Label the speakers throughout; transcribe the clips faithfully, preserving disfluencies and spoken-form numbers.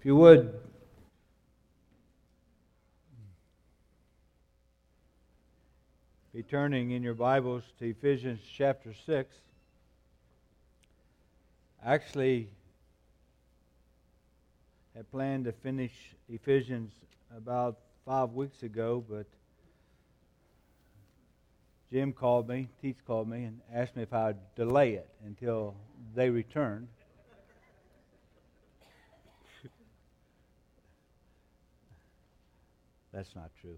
Speaker 1: If you would, be turning in your Bibles to Ephesians chapter six. Actually, had planned to finish Ephesians about five weeks ago, but Jim called me, Teach called me, and asked me if I would delay it until they returned. That's not true.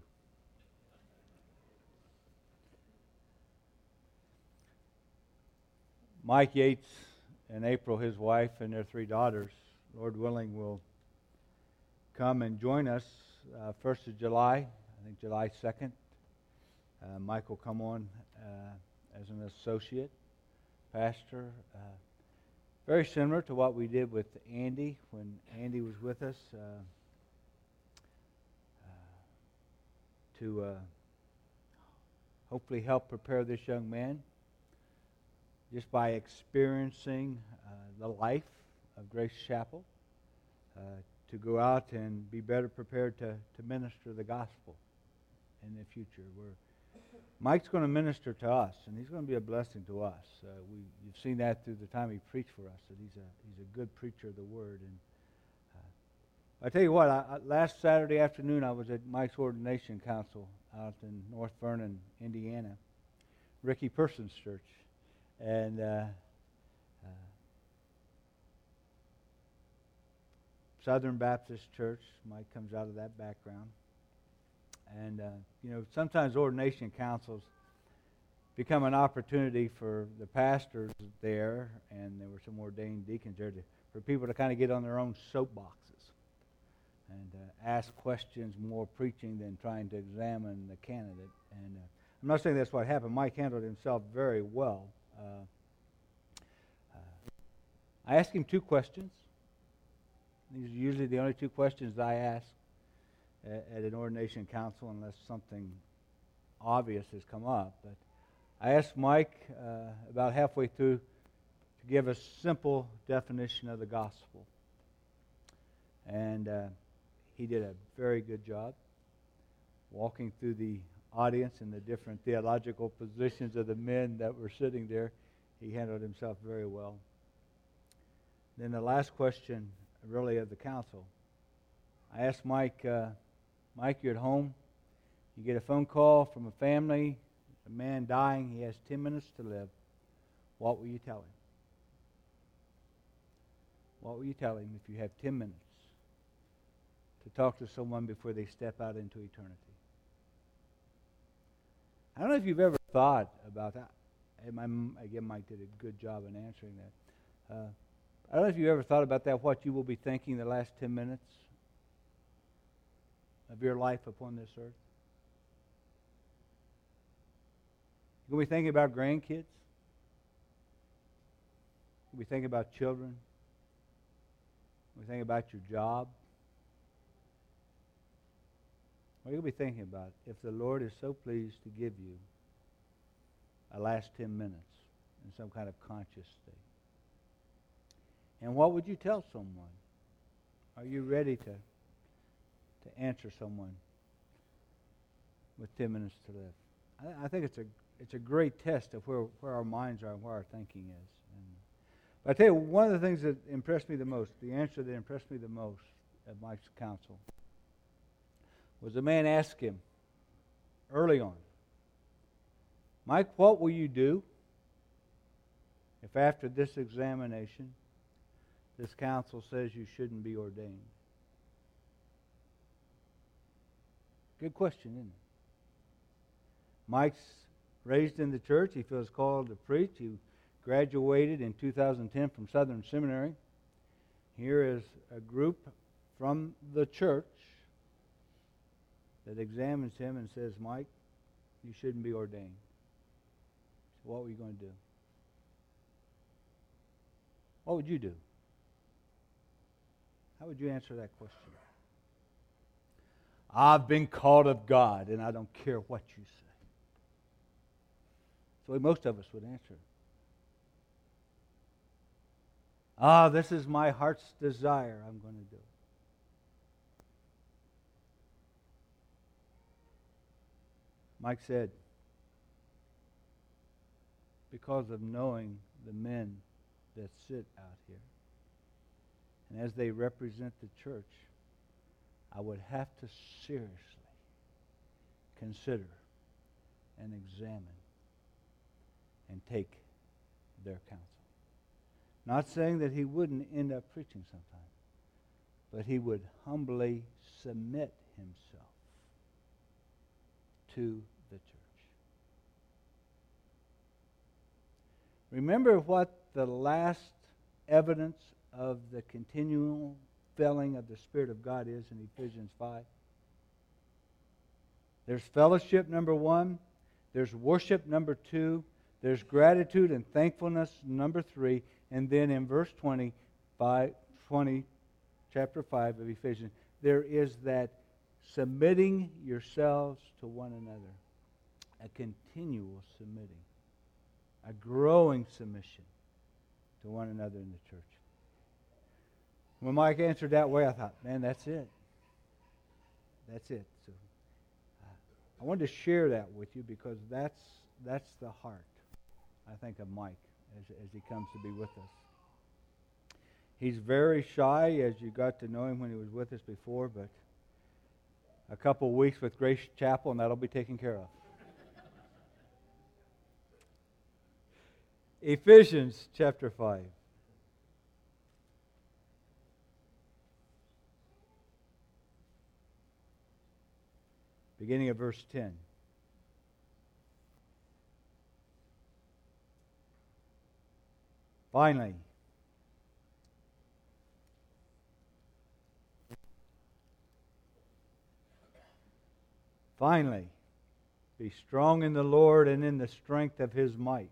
Speaker 1: Mike Yates and April, his wife, and their three daughters, Lord willing, will come and join us uh, first of July, I think July second. Uh, Mike will come on uh, as an associate pastor. Uh, very similar to what we did with Andy when Andy was with us. Uh, to uh, hopefully help prepare this young man just by experiencing uh, the life of Grace Chapel uh, to go out and be better prepared to, to minister the gospel in the future. We're, Mike's going to minister to us, and he's going to be a blessing to us. Uh, we, you've seen that through the time he preached for us, that he's a, he's a good preacher of the Word. And I tell you what, I, I, last Saturday afternoon I was at Mike's ordination council out in North Vernon, Indiana, Ricky Person's church, and uh, uh, Southern Baptist Church. Mike comes out of that background, and uh, you know sometimes ordination councils become an opportunity for the pastors there, and there were some ordained deacons there to, for people to kind of get on their own soapboxes and uh, ask questions, more preaching than trying to examine the candidate. And uh, I'm not saying that's what happened. Mike handled himself very well. Uh, uh, I asked him two questions. These are usually the only two questions I ask at, at an ordination council unless something obvious has come up. But I asked Mike uh, about halfway through to give a simple definition of the gospel. And uh, he did a very good job walking through the audience and the different theological positions of the men that were sitting there. He handled himself very well. Then the last question, really, of the council. I asked Mike, uh, Mike, you're at home. You get a phone call from a family, a man dying. He has ten minutes to live. What will you tell him? What will you tell him if you have ten minutes to talk to someone before they step out into eternity? I don't know if you've ever thought about that. And my, again, Mike did a good job in answering that. Uh, I don't know if you've ever thought about that, what you will be thinking the last ten minutes of your life upon this earth. You're going to be thinking about grandkids. You're going to be thinking about children. You're going to be thinking about your job. What are you going to be thinking about if the Lord is so pleased to give you a last ten minutes in some kind of conscious state? And what would you tell someone? Are you ready to, to answer someone with ten minutes to live? I, I think it's a it's a great test of where, where our minds are and where our thinking is. And, but I tell you, one of the things that impressed me the most, the answer that impressed me the most at Mike's counsel, was a man asked him early on, Mike, what will you do if after this examination this council says you shouldn't be ordained? Good question, isn't it? Mike's raised in the church. He feels called to preach. He graduated in two thousand ten from Southern Seminary. Here is a group from the church that examines him and says, Mike, you shouldn't be ordained. So what were you going to do? What would you do? How would you answer that question? I've been called of God, and I don't care what you say. That's the way most of us would answer. Ah, this is my heart's desire. I'm going to do it. Mike said, because of knowing the men that sit out here, and as they represent the church, I would have to seriously consider and examine and take their counsel. Not saying that he wouldn't end up preaching sometime, but he would humbly submit himself to the church. Remember what the last evidence of the continual filling of the Spirit of God is in Ephesians five? There's fellowship, number one. There's worship, number two. There's gratitude and thankfulness, number three. And then in verse twenty, twenty, chapter five of Ephesians, there is that submitting yourselves to one another. A continual submitting. A growing submission to one another in the church. When Mike answered that way, I thought, man, that's it. That's it. So uh, I wanted to share that with you because that's that's the heart, I think, of Mike as, as he comes to be with us. He's very shy, as you got to know him when he was with us before, but a couple weeks with Grace Chapel and that'll be taken care of. Ephesians chapter five. Beginning of verse ten. Finally, finally, be strong in the Lord and in the strength of His might.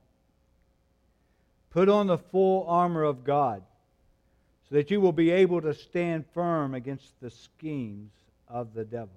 Speaker 1: Put on the full armor of God, so that you will be able to stand firm against the schemes of the devil.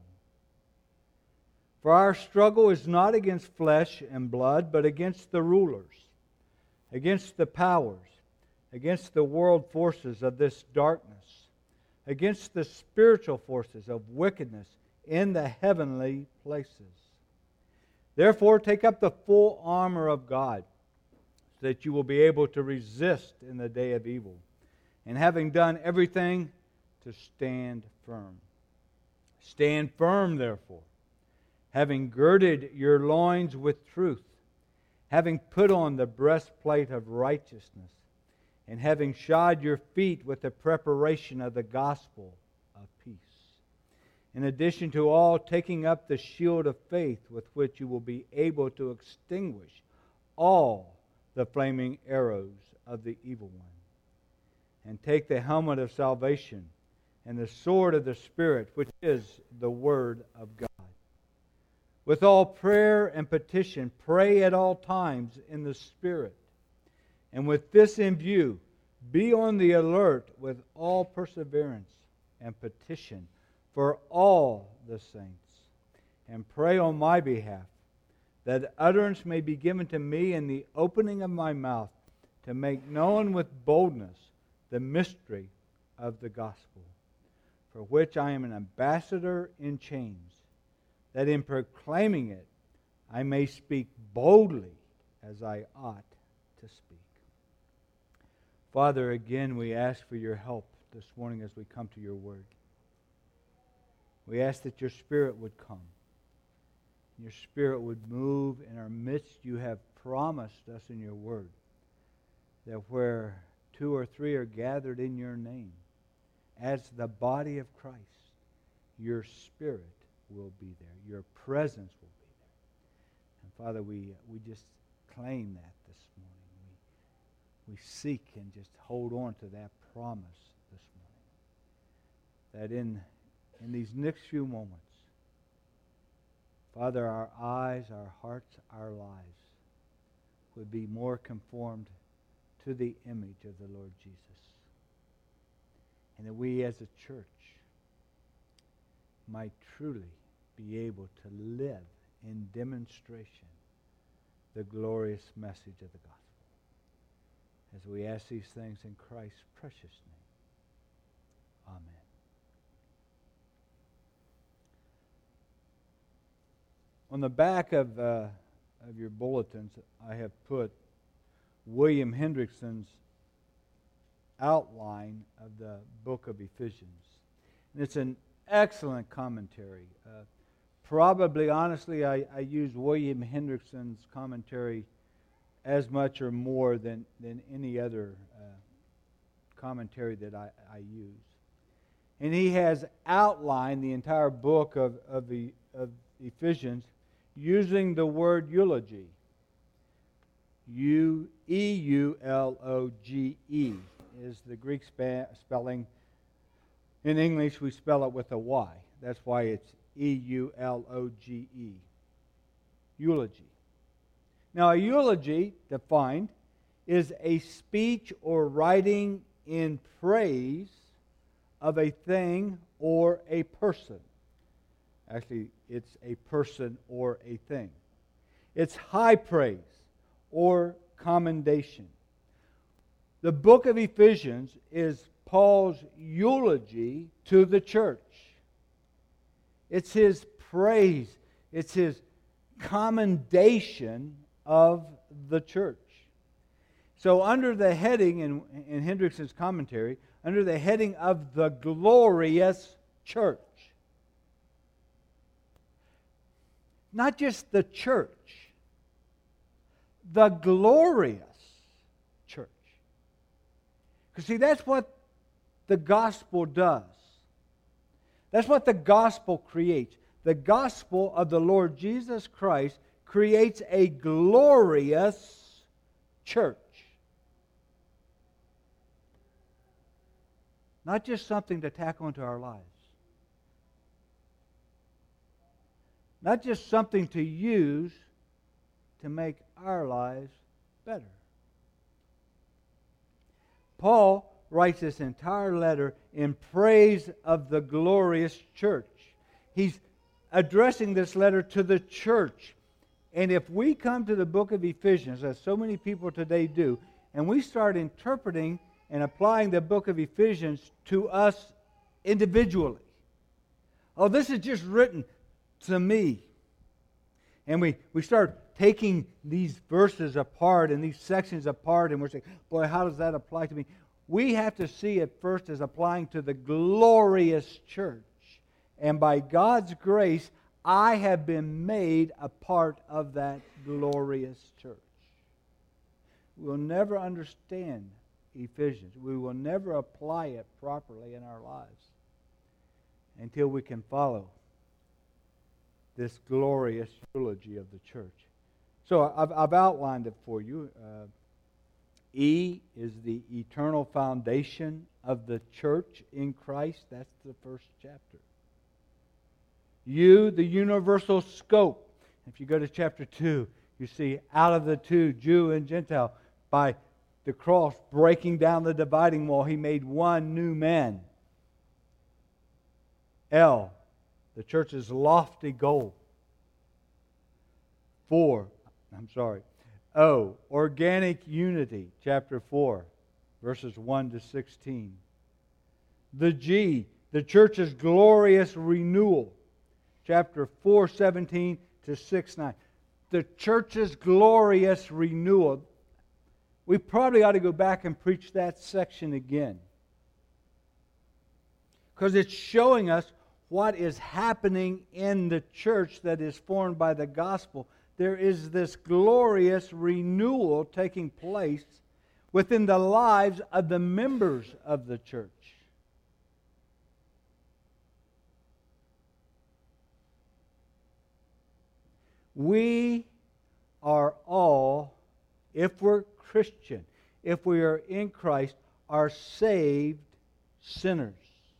Speaker 1: For our struggle is not against flesh and blood, but against the rulers, against the powers, against the world forces of this darkness, against the spiritual forces of wickedness in the heavenly places. Therefore, take up the full armor of God, so that you will be able to resist in the day of evil, and having done everything, to stand firm. Stand firm, therefore, having girded your loins with truth, having put on the breastplate of righteousness, and having shod your feet with the preparation of the gospel of peace. In addition to all, taking up the shield of faith with which you will be able to extinguish all the flaming arrows of the evil one. And take the helmet of salvation and the sword of the Spirit, which is the Word of God. With all prayer and petition, pray at all times in the Spirit. And with this in view, be on the alert with all perseverance and petition for all the saints. And pray on my behalf, that utterance may be given to me in the opening of my mouth, to make known with boldness the mystery of the gospel, for which I am an ambassador in chains, that in proclaiming it I may speak boldly as I ought to speak. Father, again we ask for your help this morning as we come to your word. We ask that your Spirit would come. Your Spirit would move in our midst. You have promised us in your word that where two or three are gathered in your name, as the body of Christ, your Spirit will be there. Your presence will be there. And Father, we, we just claim that this morning. We, we seek and just hold on to that promise this morning. That in, in these next few moments, Father, our eyes, our hearts, our lives would be more conformed to the image of the Lord Jesus. And that we as a church might truly be able to live in demonstration the glorious message of the gospel. As we ask these things in Christ's precious name. Amen. On the back of, uh, of your bulletins, I have put William Hendrickson's outline of the book of Ephesians. And it's an excellent commentary. Uh, probably, honestly, I, I use William Hendrickson's commentary as much or more than, than any other uh, commentary that I, I use. And he has outlined the entire book of, of, the, of Ephesians using the word eulogy. U E U L O G E is the Greek spa- spelling. In English, we spell it with a Y. That's why it's E U L O G E. Eulogy. Now, a eulogy, defined, is a speech or writing in praise of a thing or a person. Actually, it's a person or a thing. It's high praise or commendation. The book of Ephesians is Paul's eulogy to the church. It's his praise. It's his commendation of the church. So under the heading, in, in Hendrickson's commentary, under the heading of the glorious church, not just the church, the glorious church. Because see, that's what the gospel does. That's what the gospel creates. The gospel of the Lord Jesus Christ creates a glorious church. Not just something to tack onto our lives. Not just something to use to make our lives better. Paul writes this entire letter in praise of the glorious church. He's addressing this letter to the church. And if we come to the book of Ephesians, as so many people today do, and we start interpreting and applying the book of Ephesians to us individually. Oh, this is just written to me. And we, we start taking these verses apart and these sections apart, and we're saying, boy, how does that apply to me? We have to see it first as applying to the glorious church. And by God's grace, I have been made a part of that glorious church. We'll never understand Ephesians. We will never apply it properly in our lives until we can follow this glorious eulogy of the church. So I've, I've outlined it for you. Uh, E is the eternal foundation of the church in Christ. That's the first chapter. U, the universal scope. If you go to chapter two, you see out of the two, Jew and Gentile, by the cross breaking down the dividing wall, He made one new man. L, the church's lofty goal. Four, I'm sorry. O, organic unity, chapter four, verses one to sixteen. The G, the church's glorious renewal, chapter four, seventeen to six, nine. The church's glorious renewal. We probably ought to go back and preach that section again. Because it's showing us what is happening in the church that is formed by the gospel. There is this glorious renewal taking place within the lives of the members of the church. We are all, if we're Christian, if we are in Christ, are saved sinners.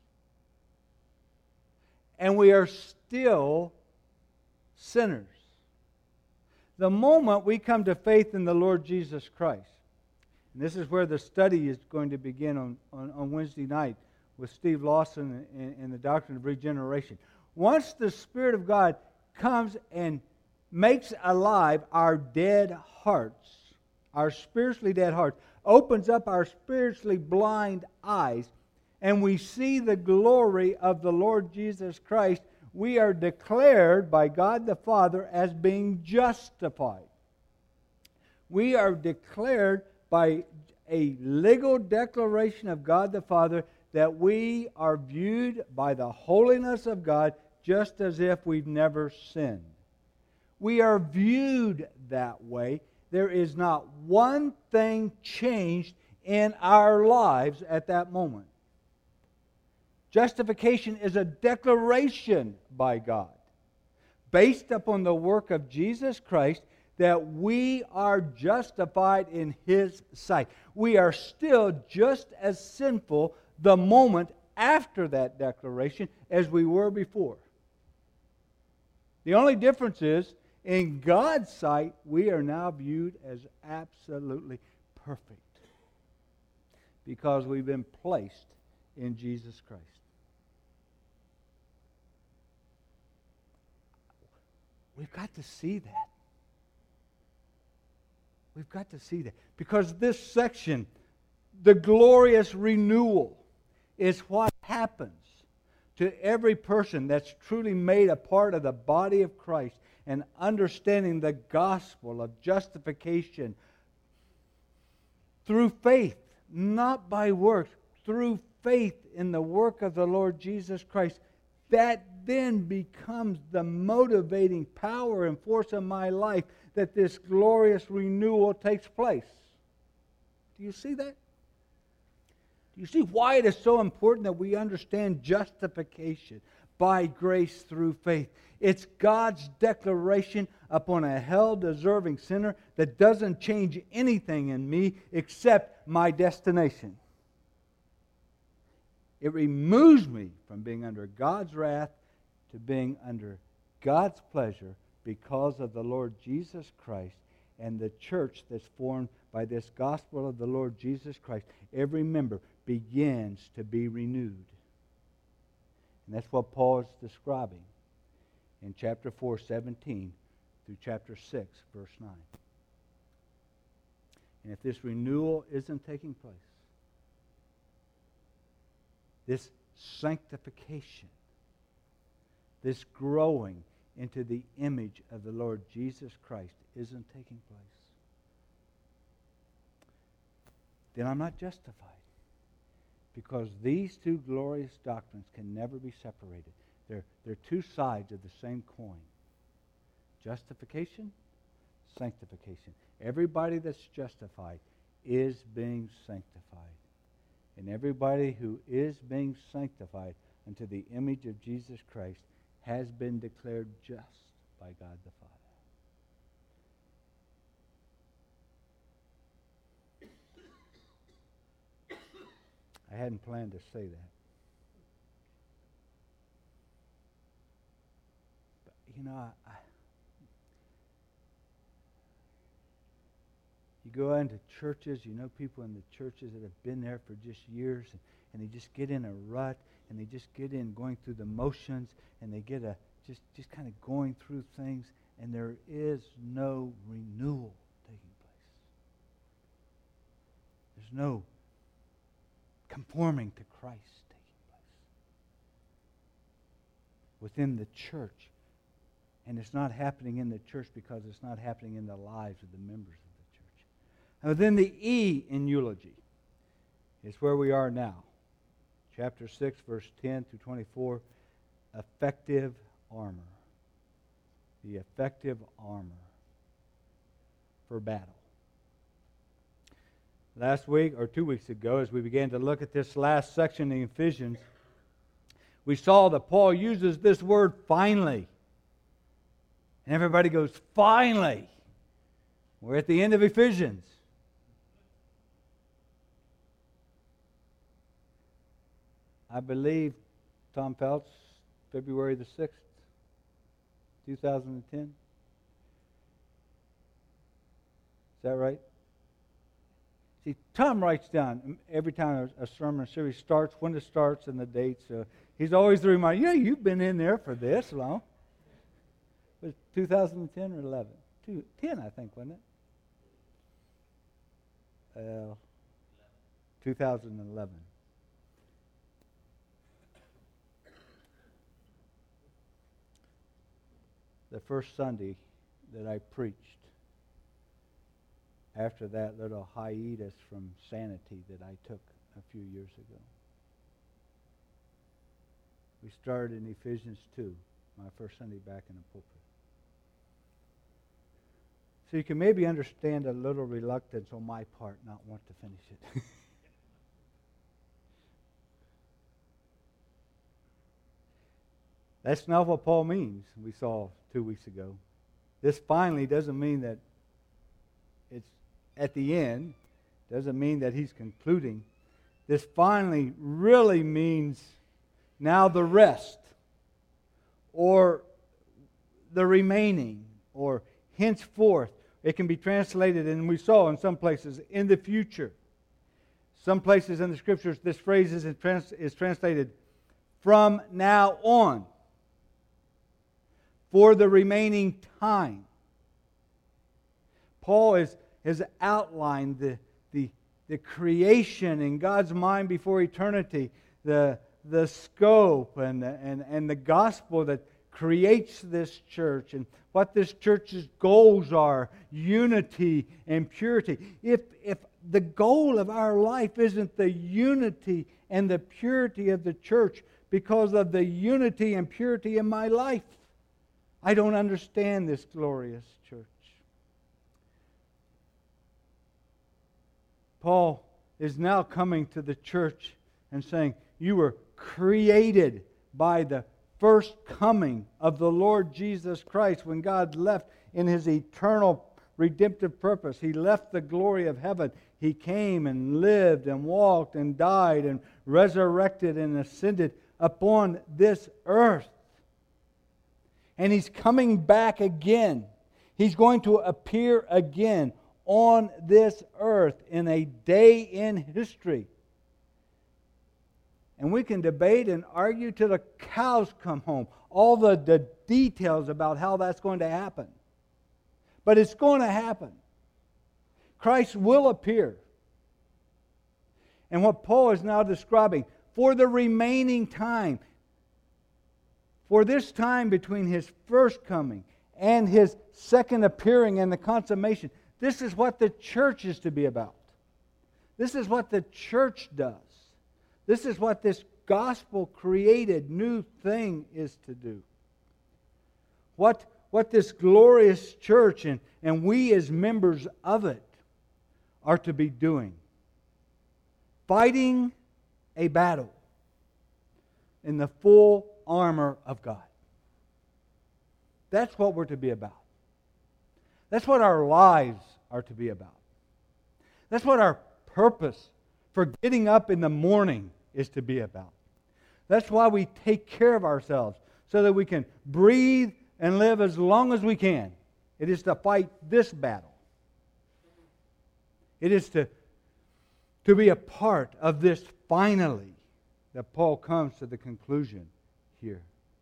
Speaker 1: And we are still sinners. The moment we come to faith in the Lord Jesus Christ, and this is where the study is going to begin on, on, on Wednesday night with Steve Lawson and, and the doctrine of regeneration. Once the Spirit of God comes and makes alive our dead hearts, our spiritually dead hearts, opens up our spiritually blind eyes, and we see the glory of the Lord Jesus Christ, we are declared by God the Father as being justified. We are declared by a legal declaration of God the Father that we are viewed by the holiness of God just as if we've never sinned. We are viewed that way. There is not one thing changed in our lives at that moment. Justification is a declaration by God based upon the work of Jesus Christ that we are justified in His sight. We are still just as sinful the moment after that declaration as we were before. The only difference is, in God's sight, we are now viewed as absolutely perfect because we've been placed in Jesus Christ. We've got to see that. We've got to see that. Because this section, the glorious renewal, is what happens to every person that's truly made a part of the body of Christ and understanding the gospel of justification through faith, not by works, through faith in the work of the Lord Jesus Christ. That then becomes the motivating power and force of my life that this glorious renewal takes place. Do you see that? Do you see why it is so important that we understand justification by grace through faith? It's God's declaration upon a hell-deserving sinner that doesn't change anything in me except my destination. It removes me from being under God's wrath to being under God's pleasure because of the Lord Jesus Christ and the church that's formed by this gospel of the Lord Jesus Christ. Every member begins to be renewed. And that's what Paul is describing in chapter four, seventeen through chapter six, verse nine. And if this renewal isn't taking place, this sanctification, this growing into the image of the Lord Jesus Christ isn't taking place, then I'm not justified. Because these two glorious doctrines can never be separated. They're, they're two sides of the same coin. Justification, sanctification. Everybody that's justified is being sanctified. And everybody who is being sanctified unto the image of Jesus Christ has been declared just by God the Father. I hadn't planned to say that. But, you know, I, I, you go into churches, you know people in the churches that have been there for just years, and, and they just get in a rut, and they just get in going through the motions, and they get a just, just kind of going through things, and there is no renewal taking place. There's no conforming to Christ taking place within the church. And it's not happening in the church because it's not happening in the lives of the members of the church. And then the E in eulogy is where we are now. Chapter six, verse ten through twenty-four, effective armor. The effective armor for battle. Last week, or two weeks ago, as we began to look at this last section in Ephesians, we saw that Paul uses this word finally. And everybody goes, finally. We're at the end of Ephesians. I believe, Tom Phelps, February the sixth, two thousand ten. Is that right? See, Tom writes down every time a sermon series starts, when it starts and the dates. Uh, he's always the reminder, yeah, you've been in there for this long. Was it two thousand ten or eleven? Two, ten, I think, wasn't it? Uh, two thousand eleven. the first Sunday that I preached after that little hiatus from sanity that I took a few years ago. We started in Ephesians two, my first Sunday back in the pulpit. So you can maybe understand a little reluctance on my part not want to finish it. That's not what Paul means, we saw two weeks ago. This finally doesn't mean that it's at the end. Doesn't mean that he's concluding. This finally really means now the rest, or the remaining, or henceforth. It can be translated, and we saw in some places, in the future. Some places in the Scriptures, this phrase is, trans- is translated, from now on, for the remaining time. Paul is, has outlined the, the, the creation in God's mind before eternity, the, the scope and, and, and the gospel that creates this church, and what this church's goals are, unity and purity. If, if the goal of our life isn't the unity and the purity of the church because of the unity and purity in my life, I don't understand this glorious church. Paul is now coming to the church and saying, you were created by the first coming of the Lord Jesus Christ when God left in His eternal redemptive purpose. He left the glory of heaven. He came and lived and walked and died and resurrected and ascended upon this earth. And He's coming back again. He's going to appear again on this earth in a day in history. And we can debate and argue till the cows come home. All the, the details about how that's going to happen. But it's going to happen. Christ will appear. And what Paul is now describing, for the remaining time, for this time between His first coming and His second appearing and the consummation, this is what the church is to be about. This is what the church does. This is what this gospel-created new thing is to do. What, what this glorious church and, and we as members of it are to be doing. Fighting a battle in the full armor of God. That's what we're to be about. That's what our lives are to be about. That's what our purpose for getting up in the morning is to be about. That's why we take care of ourselves, so that we can breathe and live as long as we can. It is to fight this battle. It is to, to be a part of this finally that Paul comes to the conclusion here.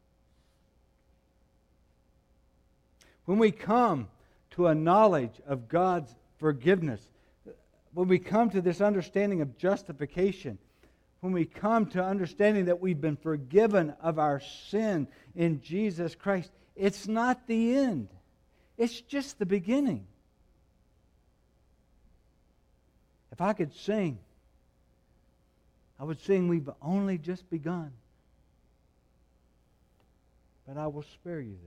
Speaker 1: When we come to a knowledge of God's forgiveness, when we come to this understanding of justification, when we come to understanding that we've been forgiven of our sin in Jesus Christ, it's not the end. It's just the beginning. If I could sing, I would sing, we've only just begun. But I will spare you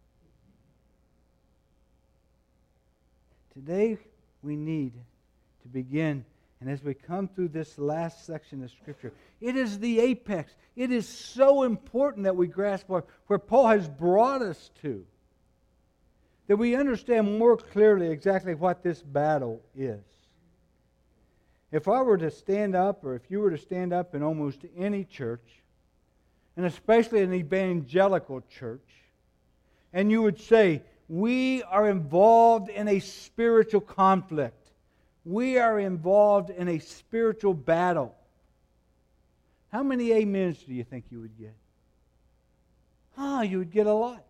Speaker 1: that. Today we need to begin. And as we come through this last section of Scripture, it is the apex. It is so important that we grasp where, where Paul has brought us to. That we understand more clearly exactly what this battle is. If I were to stand up, or if you were to stand up in almost any church, and especially an evangelical church, and you would say, we are involved in a spiritual conflict. We are involved in a spiritual battle. How many amens do you think you would get? Ah, you would get a lot.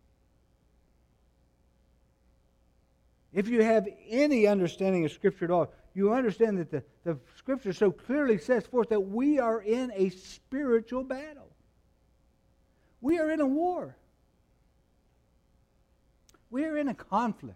Speaker 1: If you have any understanding of Scripture at all, you understand that the, the Scripture so clearly sets forth that we are in a spiritual battle. We are in a war. We're in a conflict.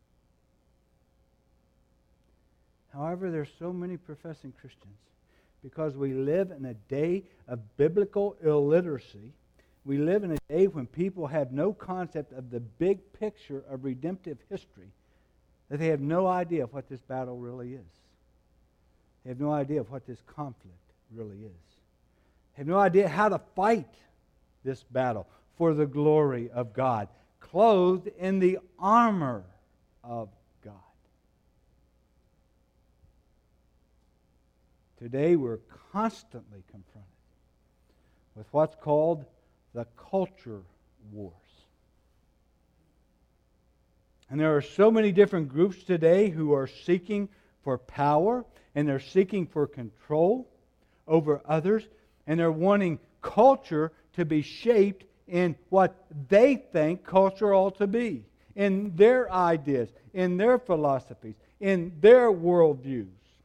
Speaker 1: However, there's so many professing Christians because we live in a day of biblical illiteracy. We live in a day when people have no concept of the big picture of redemptive history, that they have no idea of what this battle really is. They have no idea of what this conflict really is. They have no idea how to fight this battle for the glory of God, clothed in the armor of God. Today we're constantly confronted with what's called the culture wars. And there are so many different groups today who are seeking for power, and they're seeking for control over others, and they're wanting culture to be shaped in what they think culture ought to be, in their ideas, in their philosophies, in their worldviews.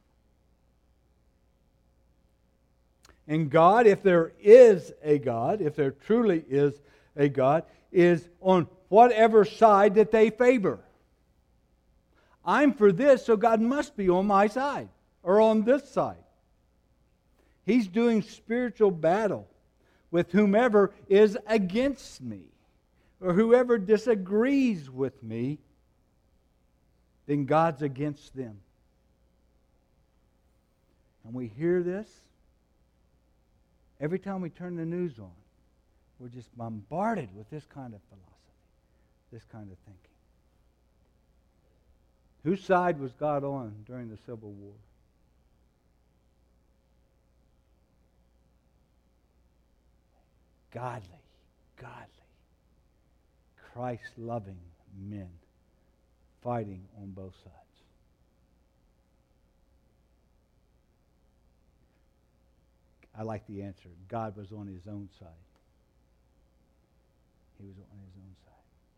Speaker 1: And God, if there is a God, if there truly is a God, is on whatever side that they favor. I'm for this, so God must be on my side, or on this side. He's doing spiritual battle with whomever is against me, or whoever disagrees with me, then God's against them. And we hear this every time we turn the news on. We're just bombarded with this kind of philosophy, this kind of thinking. Whose side was God on during the Civil War? Godly, godly, Christ-loving men fighting on both sides. I like the answer. God was on His own side. He was on His own side.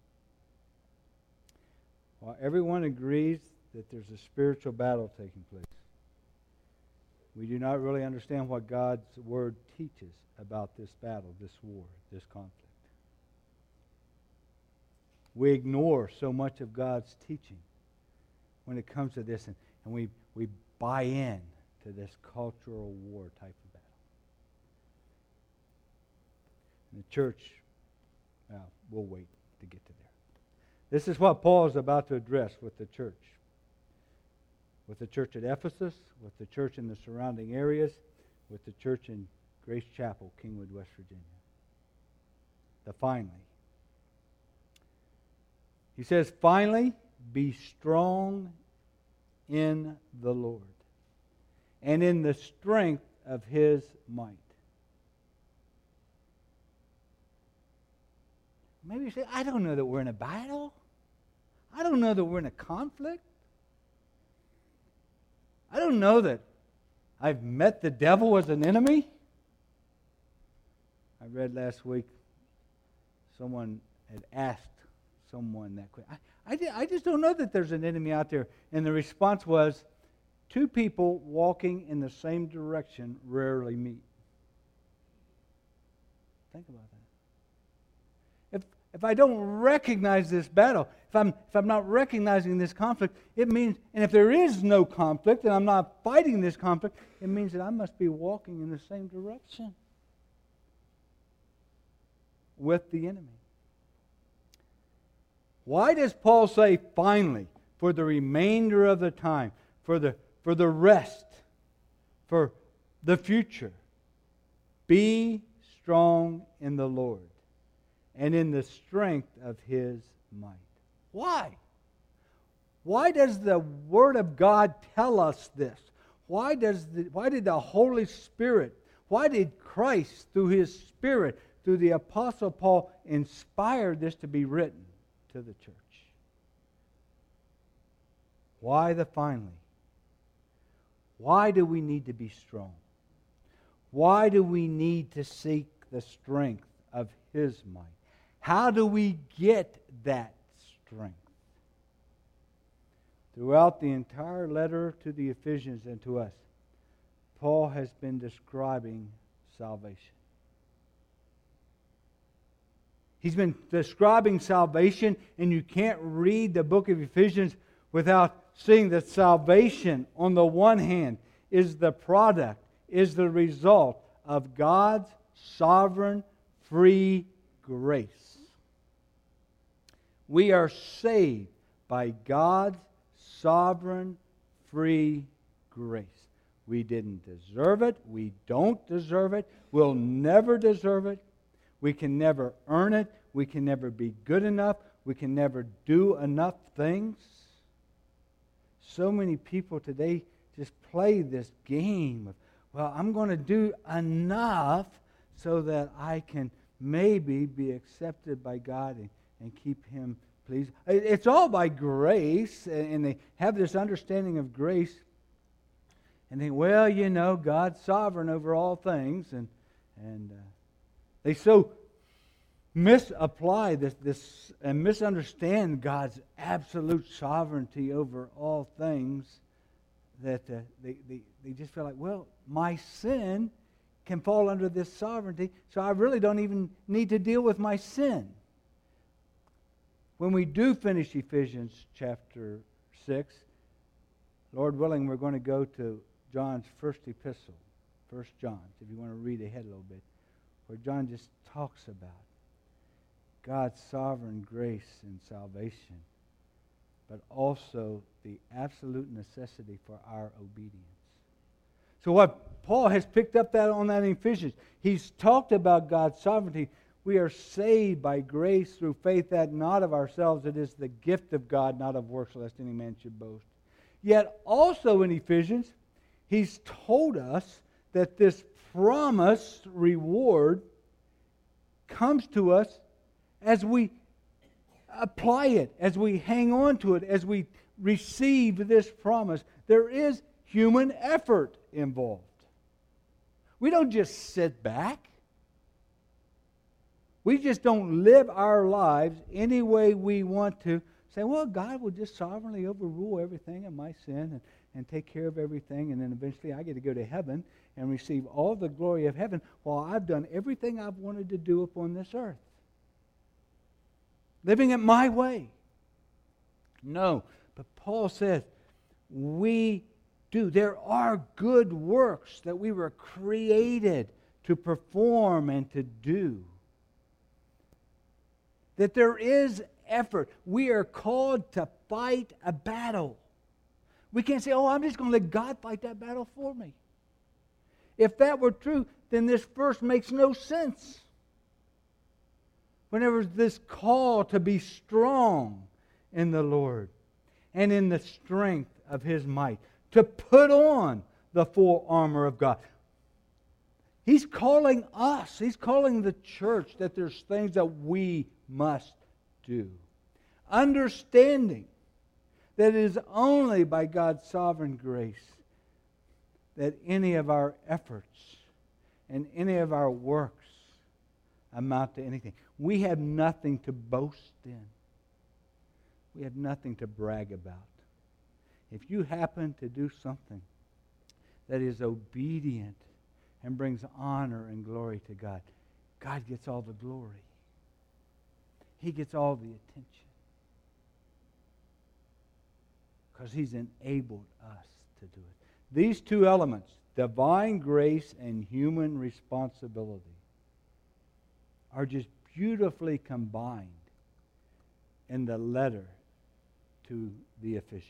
Speaker 1: While everyone agrees that there's a spiritual battle taking place, we do not really understand what God's Word teaches about this battle, this war, this conflict. We ignore so much of God's teaching when it comes to this, and, and we, we buy in to this cultural war type of battle. And the church, uh, we'll wait to get to there. This is what Paul is about to address with the church. With the church at Ephesus, with the church in the surrounding areas, with the church in Grace Chapel, Kingwood, West Virginia. The finally. He says, finally, be strong in the Lord and in the strength of His might. Maybe you say, I don't know that we're in a battle. I don't know that we're in a conflict. I don't know that I've met the devil as an enemy. I read last week someone had asked someone that question. I, I, I just don't know that there's an enemy out there. And the response was, two people walking in the same direction rarely meet. Think about that. If if I don't recognize this battle, if I'm if I'm not recognizing this conflict, it means, and if there is no conflict and I'm not fighting this conflict, it means that I must be walking in the same direction with the enemy. Why does Paul say finally, for the remainder of the time, for the for the rest, for the future? Be strong in the Lord and in the strength of His might. Why? Why does the Word of God tell us this? Why does the, why did the Holy Spirit, why did Christ, through His Spirit, through the Apostle Paul, inspire this to be written to the church? Why the finally? Why do we need to be strong? Why do we need to seek the strength of His might? How do we get that strength? Throughout the entire letter to the Ephesians and to us, Paul has been describing salvation. He's been describing salvation, and you can't read the book of Ephesians without seeing that salvation, on the one hand, is the product, is the result of God's sovereign, free grace. We are saved by God's sovereign, free grace. We didn't deserve it. We don't deserve it. We'll never deserve it. We can never earn it. We can never be good enough. We can never do enough things. So many people today just play this game of, well, I'm going to do enough so that I can maybe be accepted by God and, and keep Him pleased. It's all by grace, and they have this understanding of grace. And think, well, you know, God's sovereign over all things, and and uh, they so misapply this this and misunderstand God's absolute sovereignty over all things that uh, they, they they just feel like, well, my sin can fall under this sovereignty, so I really don't even need to deal with my sin. When we do finish Ephesians chapter six, Lord willing, we're going to go to John's first epistle, First John, if you want to read ahead a little bit, where John just talks about God's sovereign grace and salvation, but also the absolute necessity for our obedience. So what Paul has picked up that on that in Ephesians, he's talked about God's sovereignty. We are saved by grace through faith, that not of ourselves, it is the gift of God, not of works, lest any man should boast. Yet also in Ephesians, he's told us that this promised reward comes to us as we apply it, as we hang on to it, as we receive this promise. There is human effort involved. We don't just sit back. We just don't live our lives any way we want to, say, well, God will just sovereignly overrule everything in my sin and, and take care of everything, and then eventually I get to go to heaven and receive all the glory of heaven while I've done everything I've wanted to do upon this earth. Living it my way. No, but Paul says we do. There are good works that we were created to perform and to do. That there is effort. We are called to fight a battle. We can't say, oh, I'm just going to let God fight that battle for me. If that were true, then this verse makes no sense. Whenever this call to be strong in the Lord and in the strength of His might, to put on the full armor of God. He's calling us, He's calling the church that there's things that we must do. Understanding that it is only by God's sovereign grace that any of our efforts and any of our works amount to anything. We have nothing to boast in. We have nothing to brag about. If you happen to do something that is obedient and brings honor and glory to God, God gets all the glory. He gets all the attention. Because He's enabled us to do it. These two elements, divine grace and human responsibility, are just beautifully combined in the letter to the Ephesians.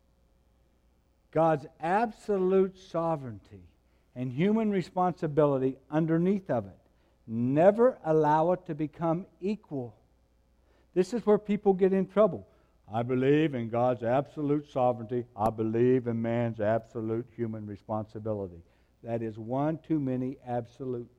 Speaker 1: God's absolute sovereignty and human responsibility underneath of it. Never allow it to become equal. This is where people get in trouble. I believe in God's absolute sovereignty. I believe in man's absolute human responsibility. That is one too many absolutes.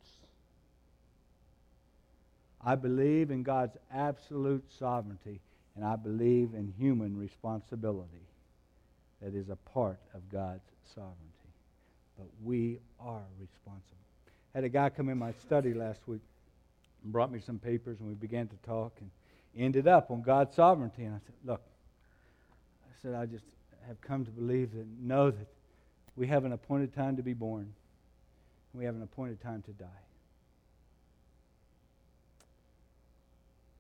Speaker 1: I believe in God's absolute sovereignty, and I believe in human responsibility. That is a part of God's sovereignty. But we are responsible. I had a guy come in my study last week and brought me some papers, and we began to talk and ended up on God's sovereignty. And I said, look, I said, I just have come to believe and know that we have an appointed time to be born, and we have an appointed time to die.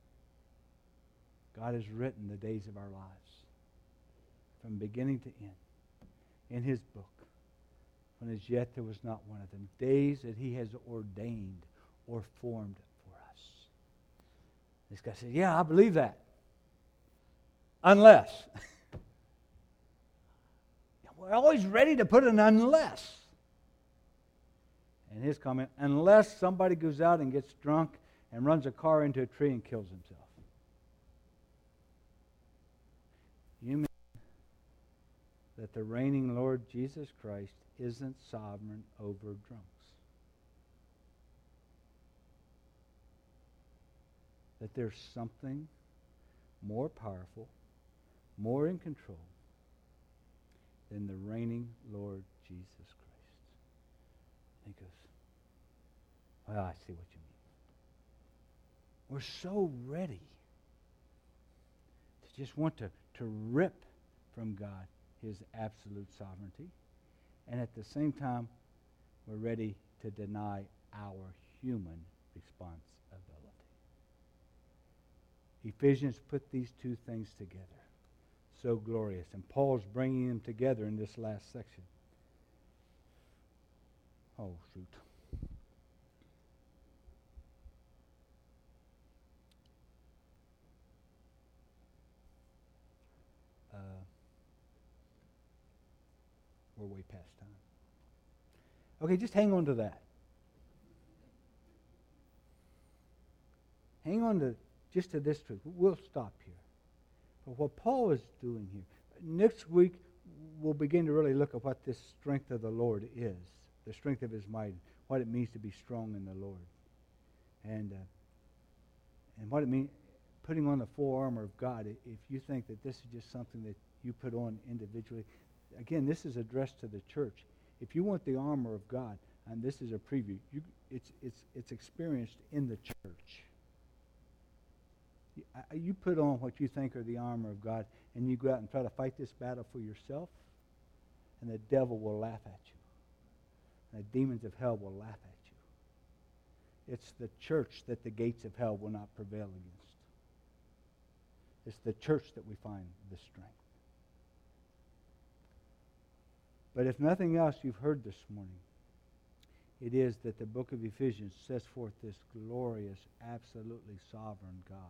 Speaker 1: God has written the days of our lives from beginning to end in His book, when as yet there was not one of them. Days that He has ordained or formed for us. This guy says, yeah, I believe that. Unless. We're always ready to put an unless. And his comment, unless somebody goes out and gets drunk and runs a car into a tree and kills himself. You mean that the reigning Lord Jesus Christ isn't sovereign over drunks? That there's something more powerful, more in control than the reigning Lord Jesus Christ. And he goes, well, I see what you mean. We're so ready to just want to, to rip from God His absolute sovereignty. And at the same time, we're ready to deny our human responsibility. Ephesians put these two things together. So glorious. And Paul's bringing them together in this last section. Oh, shoot. Uh, we're way past time. Okay, just hang on to that. Hang on to just to this truth. We'll stop here. But what Paul is doing here, next week we'll begin to really look at what this strength of the Lord is, the strength of His might, what it means to be strong in the Lord, and uh, and what it means, putting on the full armor of God. If you think that this is just something that you put on individually, again, this is addressed to the church. If you want the armor of God, and this is a preview, you, it's it's it's experienced in the church. You put on what you think are the armor of God, and you go out and try to fight this battle for yourself, and the devil will laugh at you. And the demons of hell will laugh at you. It's the church that the gates of hell will not prevail against. It's the church that we find the strength. But if nothing else you've heard this morning, it is that the book of Ephesians sets forth this glorious, absolutely sovereign God.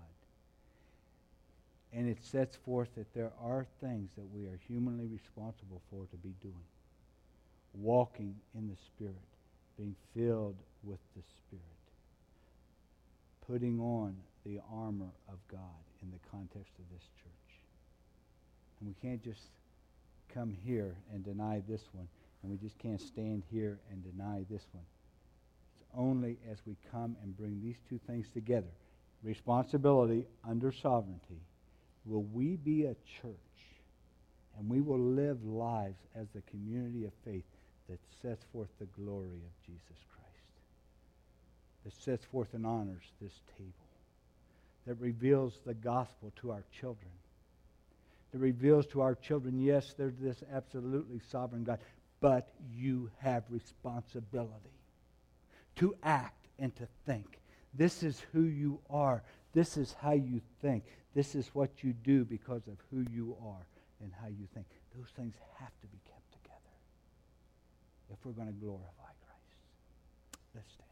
Speaker 1: And it sets forth that there are things that we are humanly responsible for to be doing. Walking in the Spirit, being filled with the Spirit, putting on the armor of God in the context of this church. And we can't just come here and deny this one, and we just can't stand here and deny this one. It's only as we come and bring these two things together, responsibility under sovereignty, will we be a church, and we will live lives as the community of faith that sets forth the glory of Jesus Christ, that sets forth and honors this table, that reveals the gospel to our children, that reveals to our children, yes, there's this absolutely sovereign God, but you have responsibility to act and to think. This is who you are. This is how you think. This is what you do because of who you are and how you think. Those things have to be kept together if we're going to glorify Christ. Let's stand.